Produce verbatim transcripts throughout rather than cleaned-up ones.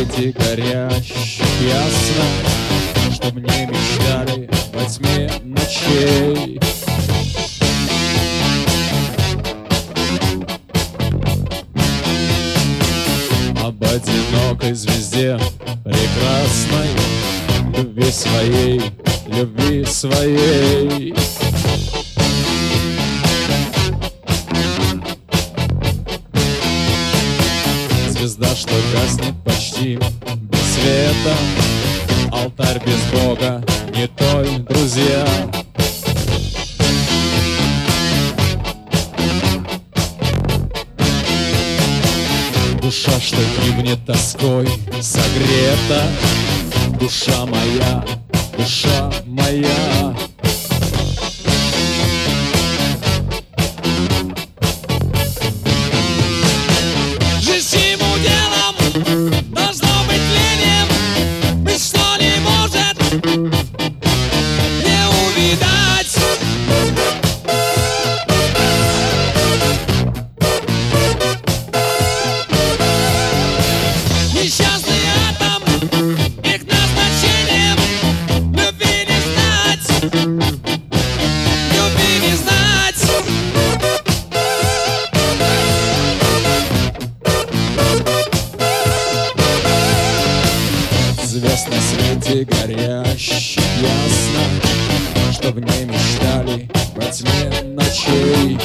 свете горящих ясно, чтоб не мечтали во тьме ночей. Об одинокой звезде прекрасной, любви своей, любви своей. Звезда, что гаснет почти без света, алтарь без Бога, не той, друзья. Душа, что гибнет тоской, согрета. Душа моя, душа моя. Жизнь всему делом должно быть лением, ведь что не может не увидать. Несчастный атом, их назначением любви не знать, любви не знать. Звезд на свете горящих ясно, что в ней мечтали во тьме ночей.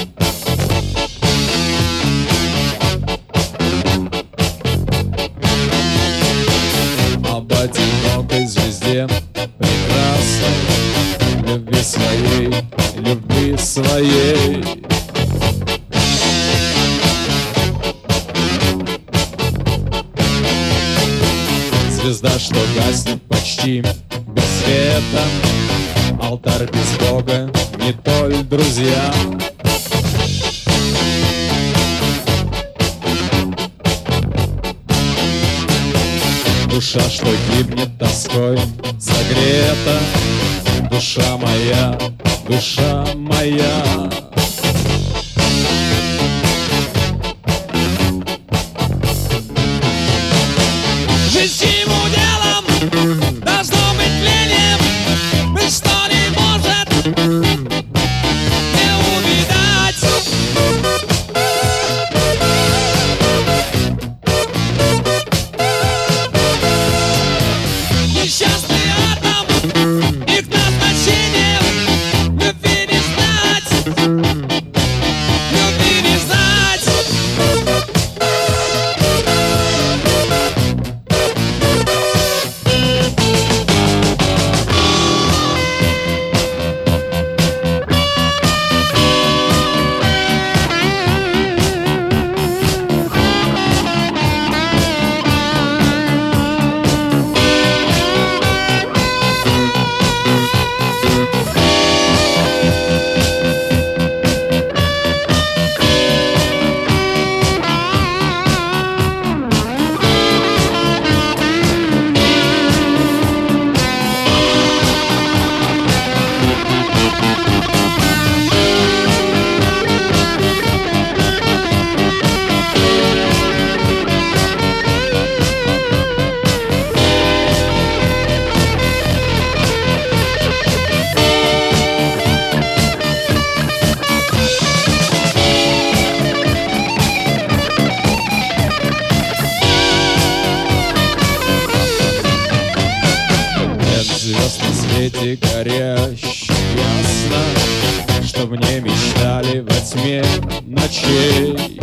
Об одинокой звезде прекрасной, любви своей, любви своей. Звезда, что гаснет почти без света, алтарь без Бога, не толь, друзья. Душа, что гибнет тоской, согрета. Душа моя, душа моя. Жизнь всему делом должно быть лением, ведь что не может не увидать. Несчастный атом, их назначением любви не знать, любви не знать. Звезд на свете горящих ясно, что в ней мечтали во тьме ночей.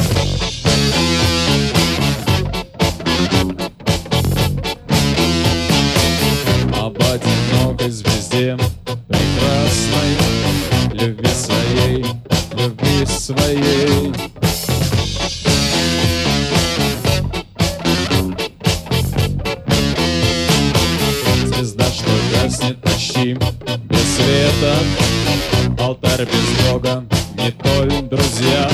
Об одинокой звезде прекрасной, любви своей, любви своей. Звезда, что гаснет почти без света, алтарь без Бога, не толь, друзья.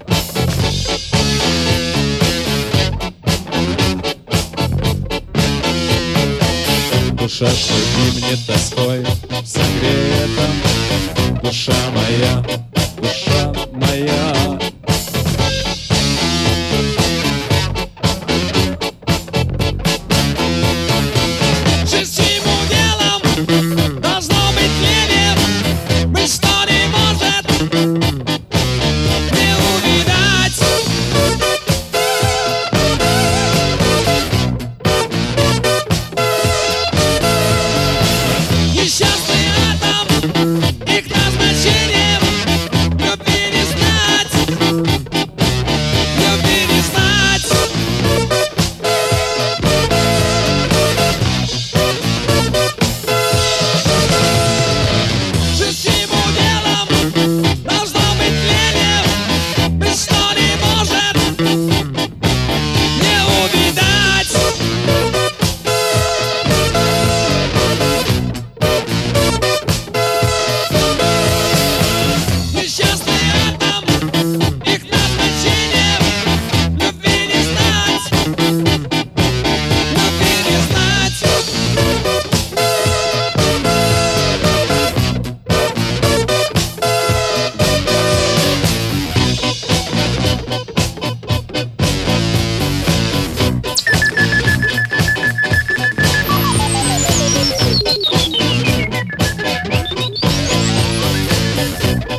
Душа, что гибнет тоской, согрета. Душа моя, душа моя. Thank